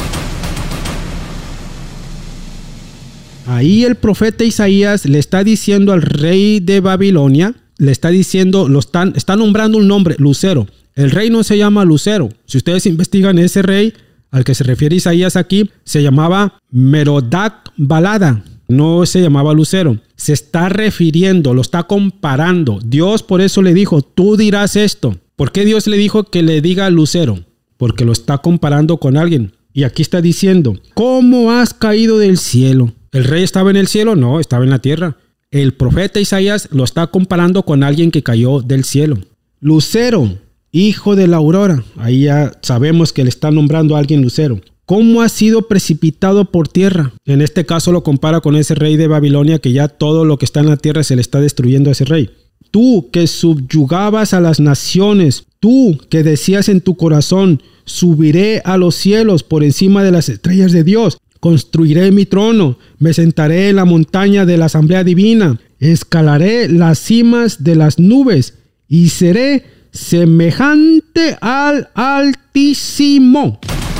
Ahí el profeta Isaías le está diciendo al rey de Babilonia, le está diciendo, lo están, está nombrando un nombre, Lucero. El rey no se llama Lucero. Si ustedes investigan ese rey al que se refiere Isaías aquí, se llamaba Merodach Balada. No se llamaba Lucero. Se está refiriendo, lo está comparando. Dios por eso le dijo, tú dirás esto. ¿Por qué Dios le dijo que le diga Lucero? Porque lo está comparando con alguien. Y aquí está diciendo, ¿cómo has caído del cielo? ¿El rey estaba en el cielo? No, estaba en la tierra. El profeta Isaías lo está comparando con alguien que cayó del cielo. Lucero, hijo de la aurora. Ahí ya sabemos que le está nombrando a alguien Lucero. ¿Cómo ha sido precipitado por tierra? En este caso lo compara con ese rey de Babilonia que ya todo lo que está en la tierra se le está destruyendo a ese rey. Tú que subyugabas a las naciones, tú que decías en tu corazón, subiré a los cielos por encima de las estrellas de Dios. Construiré mi trono, me sentaré en la montaña de la asamblea divina, escalaré las cimas de las nubes y seré semejante al Altísimo.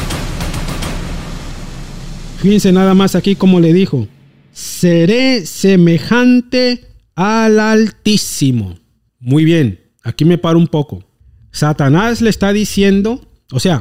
Fíjense nada más aquí como le dijo, seré semejante al Altísimo. Muy bien, aquí me paro un poco. Satanás le está diciendo, o sea,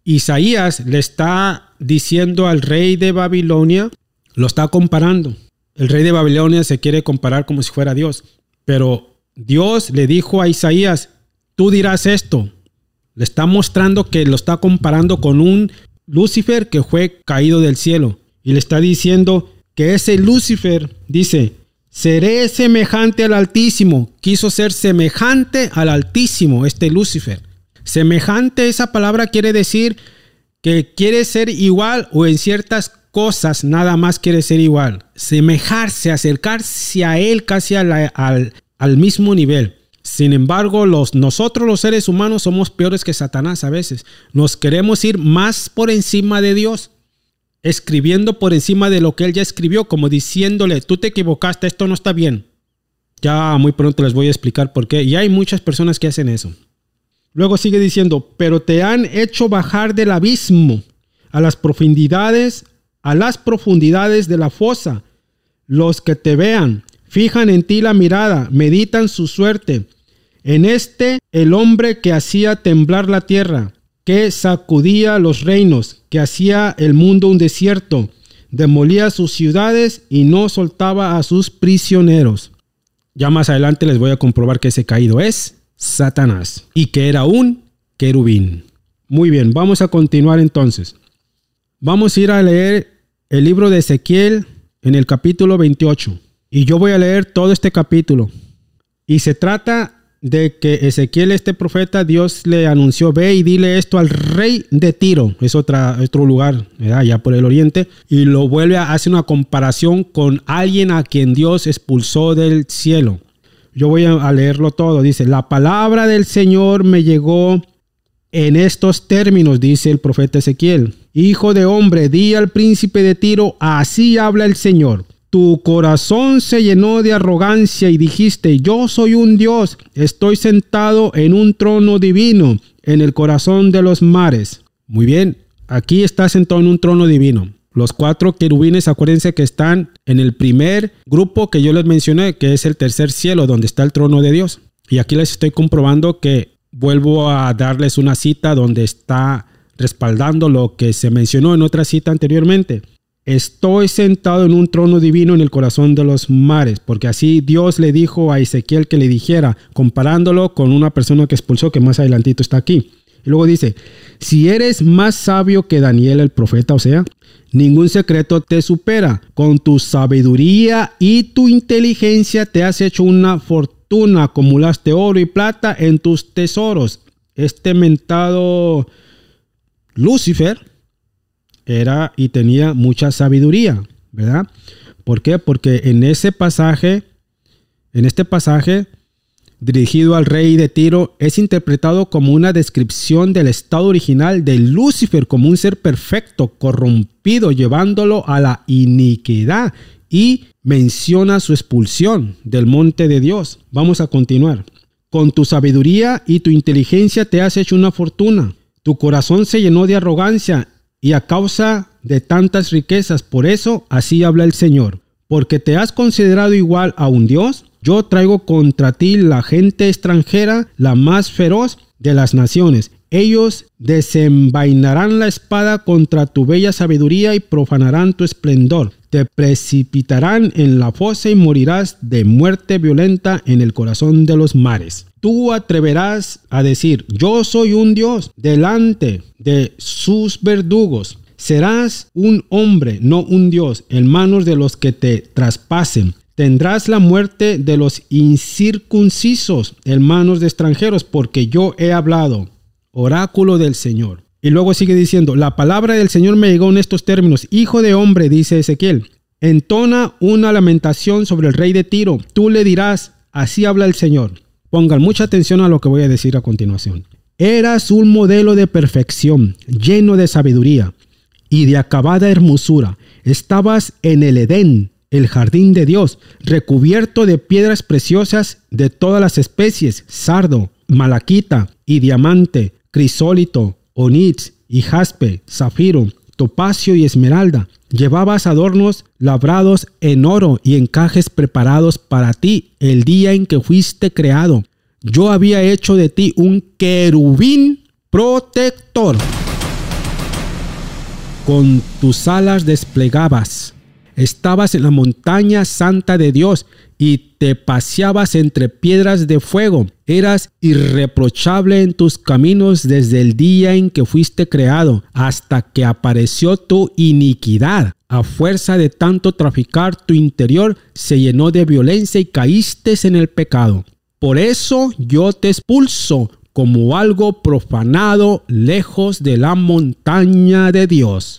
Isaías le está diciendo al rey de Babilonia, lo está comparando. El rey de Babilonia se quiere comparar como si fuera Dios. Pero Dios le dijo a Isaías, tú dirás esto. Le está mostrando que lo está comparando con un Lucifer que fue caído del cielo. Y le está diciendo que ese Lucifer, dice, seré semejante al Altísimo. Quiso ser semejante al Altísimo, este Lucifer. Semejante, esa palabra quiere decir que quiere ser igual o en ciertas cosas nada más quiere ser igual. Semejarse, acercarse a él casi a la, al, al mismo nivel. Sin embargo, los, nosotros los seres humanos somos peores que Satanás a veces. Nos queremos ir más por encima de Dios, escribiendo por encima de lo que él ya escribió, como diciéndole, tú te equivocaste, esto no está bien. Ya muy pronto les voy a explicar por qué. Y hay muchas personas que hacen eso. Luego sigue diciendo, pero te han hecho bajar del abismo a las profundidades, a las profundidades de la fosa. Los que te vean, fijan en ti la mirada, meditan su suerte. En este, el hombre que hacía temblar la tierra, que sacudía los reinos, que hacía el mundo un desierto, demolía sus ciudades y no soltaba a sus prisioneros. Ya más adelante les voy a comprobar que ese caído es Satanás y que era un querubín. Muy bien, vamos a continuar entonces. Vamos a ir a leer el libro de Ezequiel en el capítulo veintiocho. Y yo voy a leer todo este capítulo. Y se trata de que Ezequiel, este profeta, Dios le anunció, ve y dile esto al rey de Tiro. Es otra, otro lugar, ¿verdad? Allá por el oriente. Y lo vuelve a hacer una comparación con alguien a quien Dios expulsó del cielo. Yo voy a leerlo todo. Dice, la palabra del Señor me llegó en estos términos, dice el profeta Ezequiel: Hijo de hombre, di al príncipe de Tiro, así habla el Señor. Tu corazón se llenó de arrogancia y dijiste: yo soy un Dios, estoy sentado en un trono divino, en el corazón de los mares. Muy bien, aquí está sentado en un trono divino. Los cuatro querubines, acuérdense que están en el primer grupo que yo les mencioné, que es el tercer cielo, donde está el trono de Dios. Y aquí les estoy comprobando que vuelvo a darles una cita donde está respaldando lo que se mencionó en otra cita anteriormente. Estoy sentado en un trono divino en el corazón de los mares, porque así Dios le dijo a Ezequiel que le dijera, comparándolo con una persona que expulsó, que más adelantito está aquí. Y luego dice: si eres más sabio que Daniel el profeta, o sea, ningún secreto te supera. Con tu sabiduría y tu inteligencia te has hecho una fortuna, acumulaste oro y plata en tus tesoros. Este mentado Lucifer era y tenía mucha sabiduría, ¿verdad? ¿Por qué? Porque en ese pasaje, en este pasaje dirigido al rey de Tiro, es interpretado como una descripción del estado original de Lucifer como un ser perfecto, corrompido, llevándolo a la iniquidad, y menciona su expulsión del monte de Dios. Vamos a continuar. Con tu sabiduría y tu inteligencia te has hecho una fortuna. Tu corazón se llenó de arrogancia y a causa de tantas riquezas. Por eso así habla el Señor. Porque te has considerado igual a un Dios, yo traigo contra ti la gente extranjera, la más feroz de las naciones. Ellos desenvainarán la espada contra tu bella sabiduría y profanarán tu esplendor. Te precipitarán en la fosa y morirás de muerte violenta en el corazón de los mares. Tú atreverás a decir: yo soy un Dios delante de sus verdugos. Serás un hombre, no un Dios, en manos de los que te traspasen. Tendrás la muerte de los incircuncisos en manos de extranjeros, porque yo he hablado. Oráculo del Señor. Y luego sigue diciendo: la palabra del Señor me llegó en estos términos. Hijo de hombre, dice Ezequiel, entona una lamentación sobre el rey de Tiro. Tú le dirás: así habla el Señor. Pongan mucha atención a lo que voy a decir a continuación. Eras un modelo de perfección, lleno de sabiduría y de acabada hermosura. Estabas en el Edén, el jardín de Dios, recubierto de piedras preciosas de todas las especies: sardo, malaquita y diamante, crisólito, onix y jaspe, zafiro, topacio y esmeralda. Llevabas adornos labrados en oro y encajes preparados para ti el día en que fuiste creado. Yo había hecho de ti un querubín protector. Con tus alas desplegabas. Estabas en la montaña santa de Dios y te paseabas entre piedras de fuego. Eras irreprochable en tus caminos desde el día en que fuiste creado hasta que apareció tu iniquidad. A fuerza de tanto traficar, tu interior se llenó de violencia y caíste en el pecado. Por eso yo te expulso como algo profanado lejos de la montaña de Dios.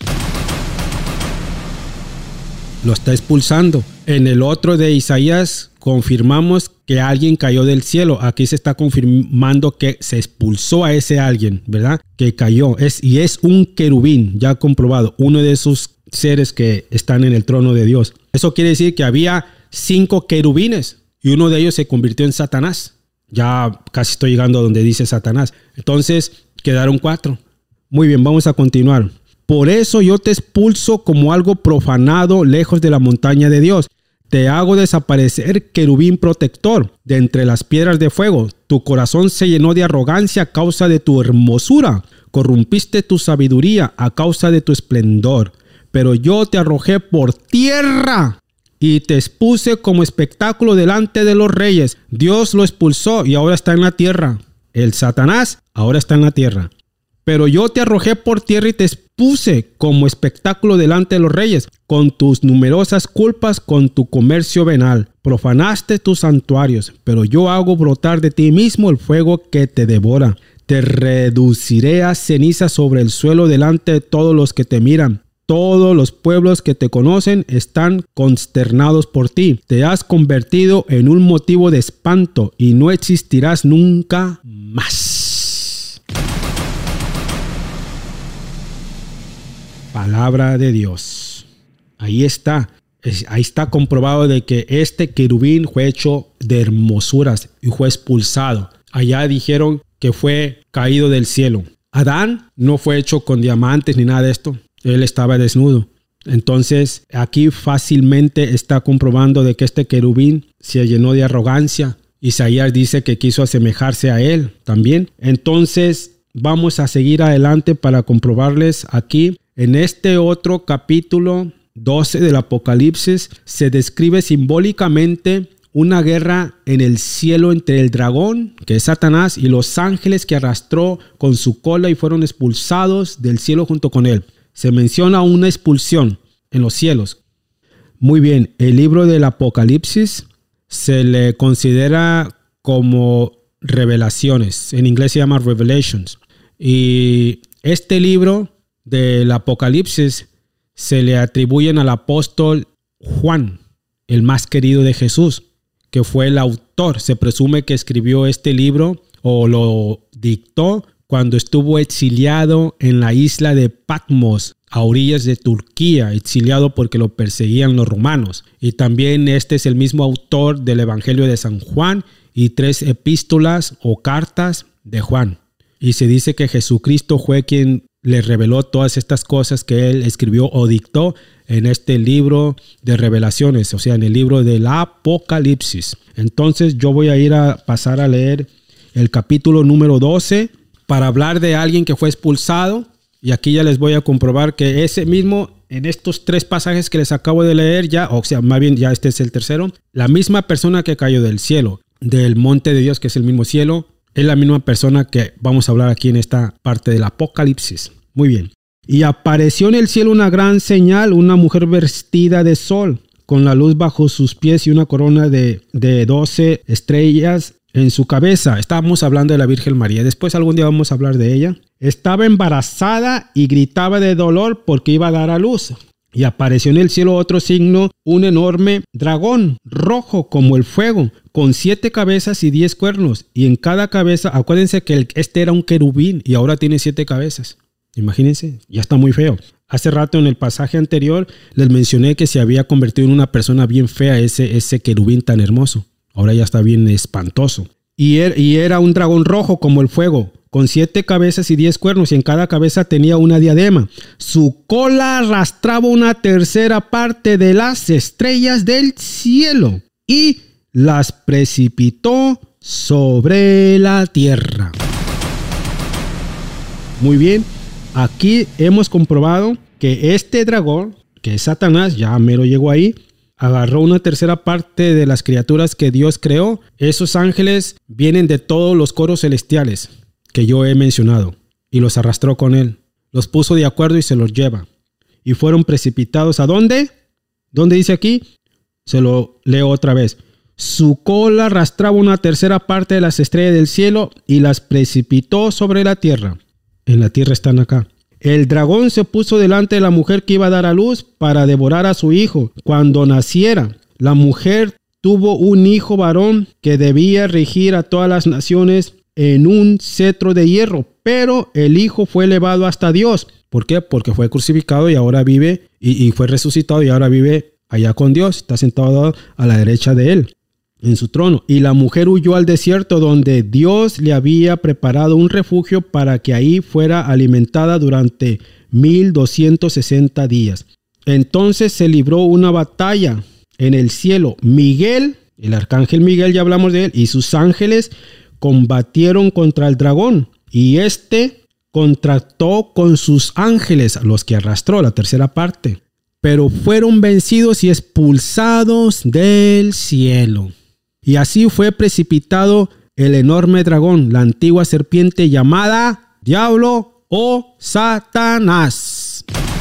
Lo está expulsando. En el otro de Isaías confirmamos que alguien cayó del cielo. Aquí se está confirmando que se expulsó a ese alguien, ¿verdad? Que cayó. Es, y es un querubín, ya comprobado. Uno de esos seres que están en el trono de Dios. Eso quiere decir que había cinco querubines y uno de ellos se convirtió en Satanás. Ya casi estoy llegando a donde dice Satanás. Entonces quedaron cuatro. Muy bien, vamos a continuar. Por eso yo te expulso como algo profanado lejos de la montaña de Dios. Te hago desaparecer, querubín protector, de entre las piedras de fuego. Tu corazón se llenó de arrogancia a causa de tu hermosura. Corrompiste tu sabiduría a causa de tu esplendor. Pero yo te arrojé por tierra y te expuse como espectáculo delante de los reyes. Dios lo expulsó y ahora está en la tierra. El Satanás ahora está en la tierra. Pero yo te arrojé por tierra y te expuse como espectáculo delante de los reyes, con tus numerosas culpas, con tu comercio venal. Profanaste tus santuarios, pero yo hago brotar de ti mismo el fuego que te devora. Te reduciré a ceniza sobre el suelo delante de todos los que te miran. Todos los pueblos que te conocen están consternados por ti. Te has convertido en un motivo de espanto y no existirás nunca más. palabra de Dios. Ahí está. Ahí está comprobado de que este querubín fue hecho de hermosuras y fue expulsado. Allá dijeron que fue caído del cielo. Adán no fue hecho con diamantes ni nada de esto. Él estaba desnudo. Entonces aquí fácilmente está comprobando de que este querubín se llenó de arrogancia. Isaías dice que quiso asemejarse a él también. Entonces vamos a seguir adelante para comprobarles aquí. En este otro capítulo doce del Apocalipsis se describe simbólicamente una guerra en el cielo entre el dragón, que es Satanás, y los ángeles que arrastró con su cola y fueron expulsados del cielo junto con él. Se menciona una expulsión en los cielos. Muy bien, el libro del Apocalipsis se le considera como revelaciones. En inglés se llama Revelations. Y este libro del Apocalipsis se le atribuyen al apóstol Juan, el más querido de Jesús, que fue el autor. Se presume que escribió este libro o lo dictó cuando estuvo exiliado en la isla de Patmos, a orillas de Turquía, exiliado porque lo perseguían los romanos. Y también este es el mismo autor del Evangelio de San Juan y tres epístolas o cartas de Juan. Y se dice que Jesucristo fue quien le reveló todas estas cosas que él escribió o dictó en este libro de revelaciones, o sea, en el libro del Apocalipsis. Entonces yo voy a ir a pasar a leer el capítulo número doce para hablar de alguien que fue expulsado. Y aquí ya les voy a comprobar que ese mismo, en estos tres pasajes que les acabo de leer ya, o sea, más bien ya este es el tercero, la misma persona que cayó del cielo, del monte de Dios, que es el mismo cielo, es la misma persona que vamos a hablar aquí en esta parte del Apocalipsis. Muy bien. Y apareció en el cielo una gran señal, una mujer vestida de sol, con la luz bajo sus pies y una corona de, de doce estrellas en su cabeza. Estábamos hablando de la Virgen María. Después algún día vamos a hablar de ella. Estaba embarazada y gritaba de dolor porque iba a dar a luz. Y apareció en el cielo otro signo, un enorme dragón rojo como el fuego, con siete cabezas y diez cuernos. Y en cada cabeza, acuérdense que el, este era un querubín y ahora tiene siete cabezas. Imagínense, ya está muy feo. Hace rato en el pasaje anterior les mencioné que se había convertido en una persona bien fea ese, ese querubín tan hermoso. Ahora ya está bien espantoso. Y era, y era un dragón rojo como el fuego, con siete cabezas y diez cuernos, y en cada cabeza tenía una diadema. Su cola arrastraba una tercera parte de las estrellas del cielo y las precipitó sobre la tierra. Muy bien, aquí hemos comprobado que este dragón, que es Satanás, ya mero llegó ahí, agarró una tercera parte de las criaturas que Dios creó. Esos ángeles vienen de todos los coros celestiales que yo he mencionado y los arrastró con él. Los puso de acuerdo y se los lleva. Y fueron precipitados. ¿A dónde? ¿Dónde dice aquí? Se lo leo otra vez. Su cola arrastraba una tercera parte de las estrellas del cielo y las precipitó sobre la tierra. En la tierra están acá. El dragón se puso delante de la mujer que iba a dar a luz para devorar a su hijo cuando naciera. La mujer tuvo un hijo varón que debía regir a todas las naciones en un cetro de hierro, pero el hijo fue elevado hasta Dios. ¿Por qué? Porque fue crucificado y ahora vive, y, y fue resucitado y ahora vive allá con Dios. Está sentado a la derecha de él, en su trono. Y la mujer huyó al desierto donde Dios le había preparado un refugio para que ahí fuera alimentada durante mil doscientos sesenta días. Entonces se libró una batalla en el cielo. Miguel, el arcángel Miguel, ya hablamos de él, y sus ángeles combatieron contra el dragón. Y este contrató con sus ángeles, los que arrastró, la tercera parte. Pero fueron vencidos y expulsados del cielo. Y así fue precipitado el enorme dragón, la antigua serpiente llamada Diablo o Satanás.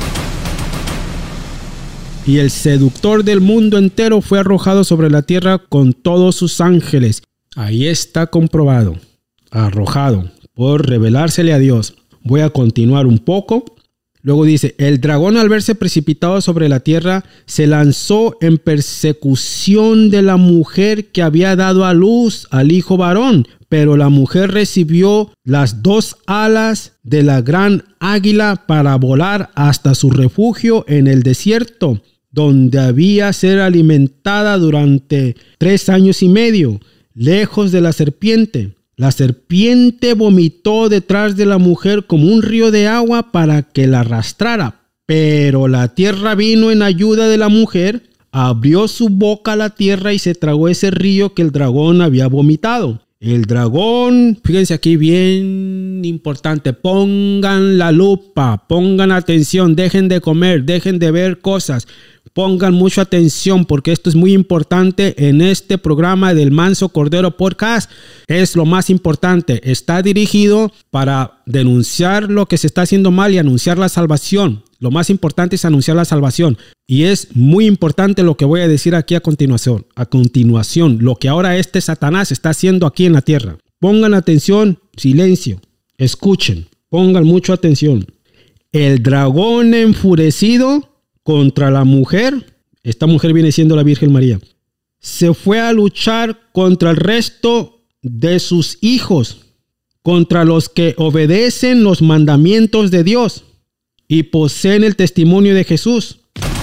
Y el seductor del mundo entero fue arrojado sobre la tierra con todos sus ángeles. Ahí está comprobado, arrojado por revelársele a Dios. Voy a continuar un poco. Luego dice, el dragón al verse precipitado sobre la tierra se lanzó en persecución de la mujer que había dado a luz al hijo varón. Pero la mujer recibió las dos alas de la gran águila para volar hasta su refugio en el desierto, donde había ser alimentada durante tres años y medio, lejos de la serpiente. La serpiente vomitó detrás de la mujer como un río de agua para que la arrastrara. Pero la tierra vino en ayuda de la mujer, abrió su boca a la tierra y se tragó ese río que el dragón había vomitado. El dragón, fíjense aquí bien importante, pongan la lupa, pongan atención, dejen de comer, dejen de ver cosas, pongan mucha atención porque esto es muy importante en este programa del Manso Cordero Podcast. Es lo más importante, está dirigido para denunciar lo que se está haciendo mal y anunciar la salvación. Lo más importante es anunciar la salvación. Y es muy importante lo que voy a decir aquí a continuación. A continuación, lo que ahora este Satanás está haciendo aquí en la tierra. Pongan atención, silencio. Escuchen, pongan mucha atención. El dragón enfurecido contra la mujer, esta mujer viene siendo la Virgen María, se fue a luchar contra el resto de sus hijos, contra los que obedecen los mandamientos de Dios y poseen el testimonio de Jesús.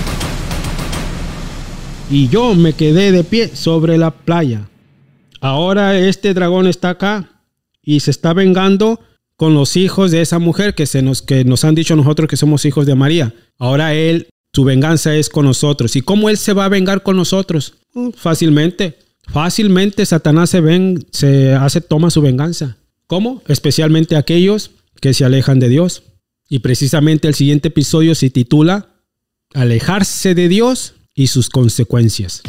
Y yo me quedé de pie sobre la playa. Ahora este dragón está acá y se está vengando con los hijos de esa mujer que, se nos, que nos han dicho a nosotros que somos hijos de María. Ahora él, su venganza es con nosotros. ¿Y cómo él se va a vengar con nosotros? Uh, fácilmente. Fácilmente Satanás se, ven, se hace, toma su venganza. ¿Cómo? Especialmente aquellos que se alejan de Dios. Y precisamente el siguiente episodio se titula Alejarse de Dios y sus consecuencias.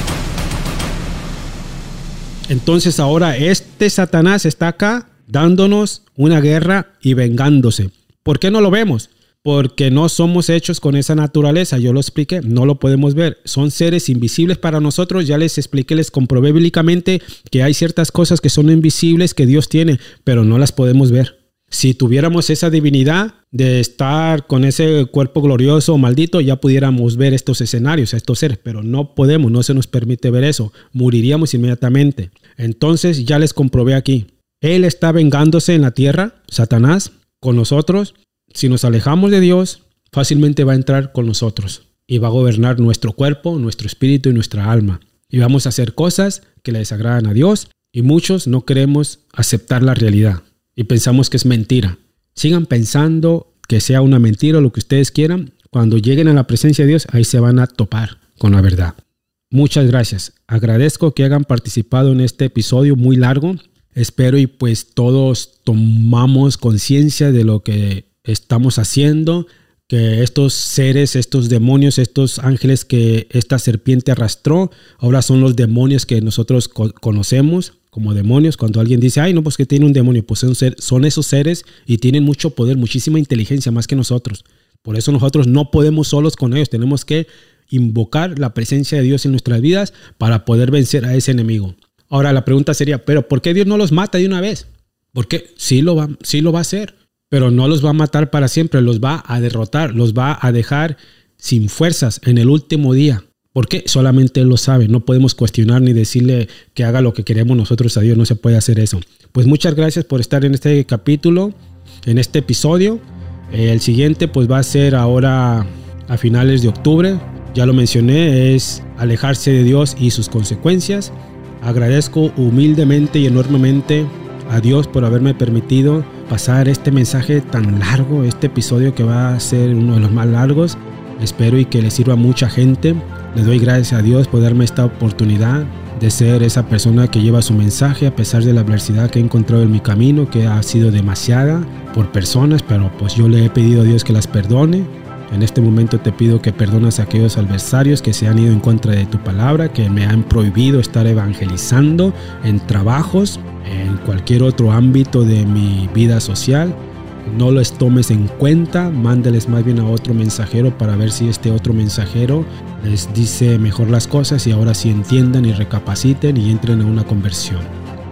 Entonces ahora este Satanás está acá dándonos una guerra y vengándose. ¿Por qué no lo vemos? Porque no somos hechos con esa naturaleza. Yo lo expliqué, no lo podemos ver. Son seres invisibles para nosotros. Ya les expliqué, les comprobé bíblicamente que hay ciertas cosas que son invisibles que Dios tiene, pero no las podemos ver. Si tuviéramos esa divinidad de estar con ese cuerpo glorioso o maldito, ya pudiéramos ver estos escenarios, estos seres, pero no podemos, no se nos permite ver eso. Moriríamos inmediatamente. Entonces ya les comprobé aquí. Él está vengándose en la tierra, Satanás, con nosotros. Si nos alejamos de Dios, fácilmente va a entrar con nosotros y va a gobernar nuestro cuerpo, nuestro espíritu y nuestra alma. Y vamos a hacer cosas que le desagradan a Dios y muchos no queremos aceptar la realidad. Y pensamos que es mentira. Sigan pensando que sea una mentira o lo que ustedes quieran. Cuando lleguen a la presencia de Dios, ahí se van a topar con la verdad. Muchas gracias. Agradezco que hayan participado en este episodio muy largo. Espero y pues todos tomamos conciencia de lo que estamos haciendo. Que estos seres, estos demonios, estos ángeles que esta serpiente arrastró, ahora son los demonios que nosotros co- conocemos. Como demonios, cuando alguien dice, ay, no, pues que tiene un demonio, pues son, ser, son esos seres y tienen mucho poder, muchísima inteligencia más que nosotros. Por eso nosotros no podemos solos con ellos, tenemos que invocar la presencia de Dios en nuestras vidas para poder vencer a ese enemigo. Ahora la pregunta sería, ¿pero por qué Dios no los mata de una vez? Porque sí lo va, sí lo va a hacer, pero no los va a matar para siempre, los va a derrotar, los va a dejar sin fuerzas en el último día. ¿Por qué? Solamente Él lo sabe. No podemos cuestionar ni decirle que haga lo que queremos nosotros a Dios. No se puede hacer eso. Pues muchas gracias por estar en este capítulo, en este episodio. Eh, el siguiente pues va a ser ahora a finales de octubre. Ya lo mencioné, es alejarse de Dios y sus consecuencias. Agradezco humildemente y enormemente a Dios por haberme permitido pasar este mensaje tan largo, este episodio que va a ser uno de los más largos. Espero y que le sirva a mucha gente. Le doy gracias a Dios por darme esta oportunidad de ser esa persona que lleva su mensaje a pesar de la adversidad que he encontrado en mi camino, que ha sido demasiada por personas, pero pues yo le he pedido a Dios que las perdone. En este momento te pido que perdones a aquellos adversarios que se han ido en contra de tu palabra, que me han prohibido estar evangelizando en trabajos, en cualquier otro ámbito de mi vida social. No los tomes en cuenta, mándales más bien a otro mensajero para ver si este otro mensajero les dice mejor las cosas y ahora sí entiendan y recapaciten y entren a una conversión.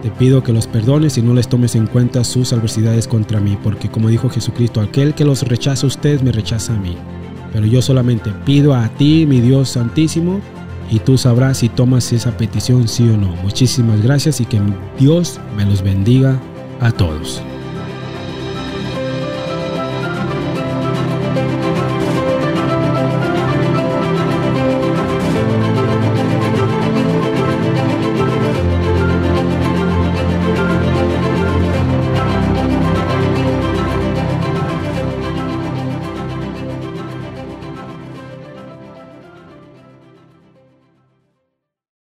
Te pido que los perdones y no les tomes en cuenta sus adversidades contra mí, porque como dijo Jesucristo, aquel que los rechaza a ustedes me rechaza a mí. Pero yo solamente pido a ti, mi Dios Santísimo, y tú sabrás si tomas esa petición sí o no. Muchísimas gracias y que Dios me los bendiga a todos.